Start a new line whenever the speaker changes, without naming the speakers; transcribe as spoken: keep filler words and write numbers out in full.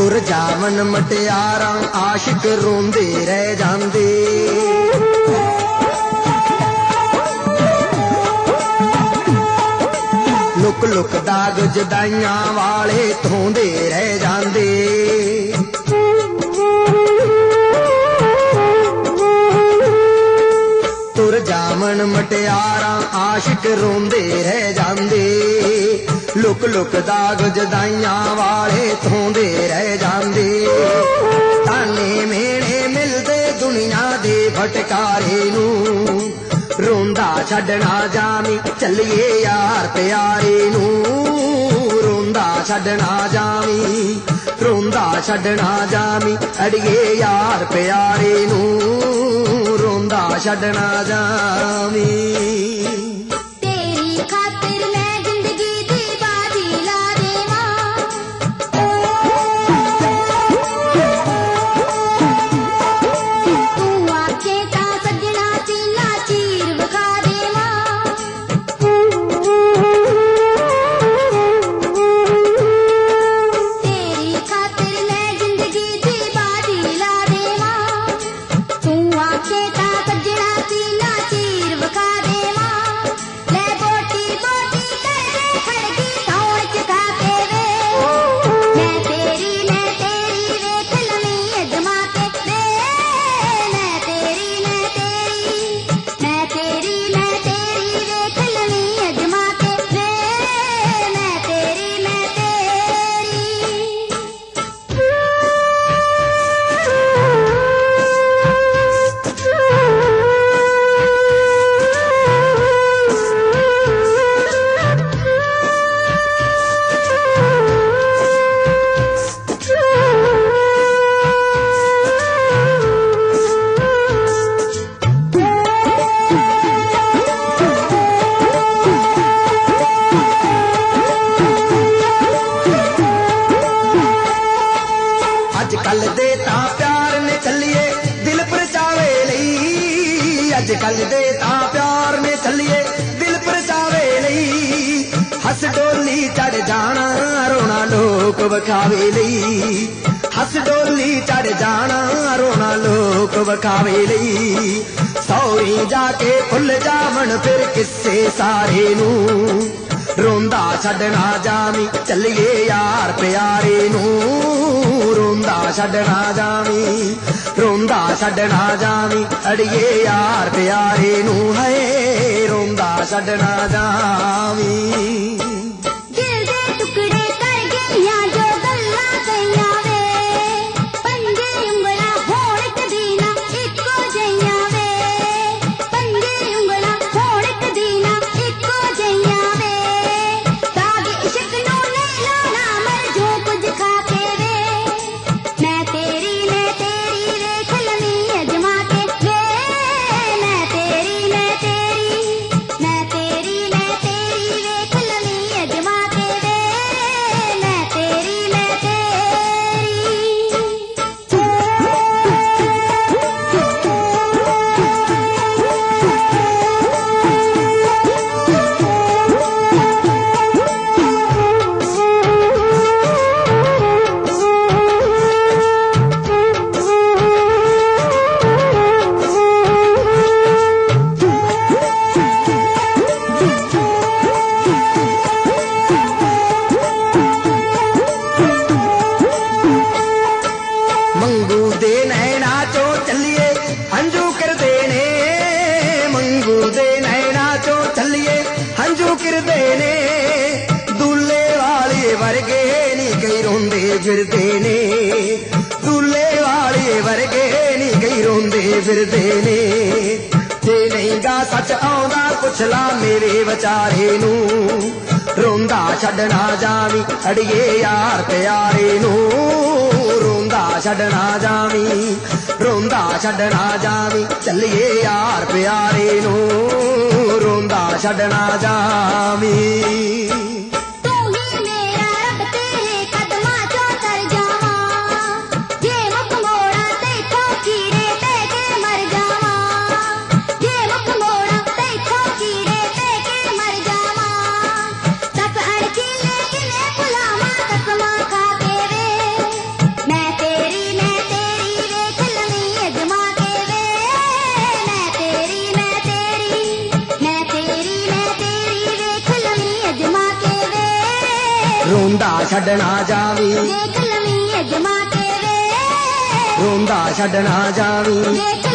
तुर जावन मटियारा आशिक रोंदे रह जांदे। लुक लुक दाग जुदाइयां वाले धोंदे रह जांदे। तुर जावन मटियारा आशिक रोंदे रह जांदे। लुक लुक दाग जुदाइयां वाले धोंदे रह जांदे। ताने मेणे मिलदे दुनिया दे फटकारे नूं, रोंदा छड्डना जामी चलिए यार प्यारे नूं। रोंदा छड्डना जामी रोंदा छड्डना जामी अड़िए यार प्यारे नूं। रोंदा छड्डना जामी। अजकल दे तां प्यार ने चलिए दिल परचावे लई। अजकल दे तां प्यार ने चलिए दिल परचावे लई। हस डोली चढ़ जाना रोना लोक वखावे लई। हस डोली चढ़ जाना रोना लोक वखावे लई। सौरी जाके भुल जावन फिर किस्से सारे नूं। रोंदा छड्डना जामी चलिए यार प्यारे नूं। रोंदा छड्डना जामी रोंदा छड्डना जामी अड़िए यार प्यारे नूं। है रोंदा छड्डना जामी। फिरदे ने दूल्हे वाले वर्गे नी कई रोंदे फिरदे ने। जे नहीं गा सच आउंदा पुछ ला मेरे विचारे नूं। रोंदा छड्डना जावी अड़िए यार प्यारे नूं। रोंदा छड्डना जावी रोंदा छड्डना जावी चलिए यार प्यारे नूं। रोंदा छड्डना जावी। ਛੱਡਣਾ ਜਾਵੀਂ
ਦੇਖ ਲਵੀਂ ਅਜਮਾ ਕੇ ਵੇ
ਰੋਂਦਾ ਛੱਡਣਾ ਜਾਵੀਂ
ਦੇਖ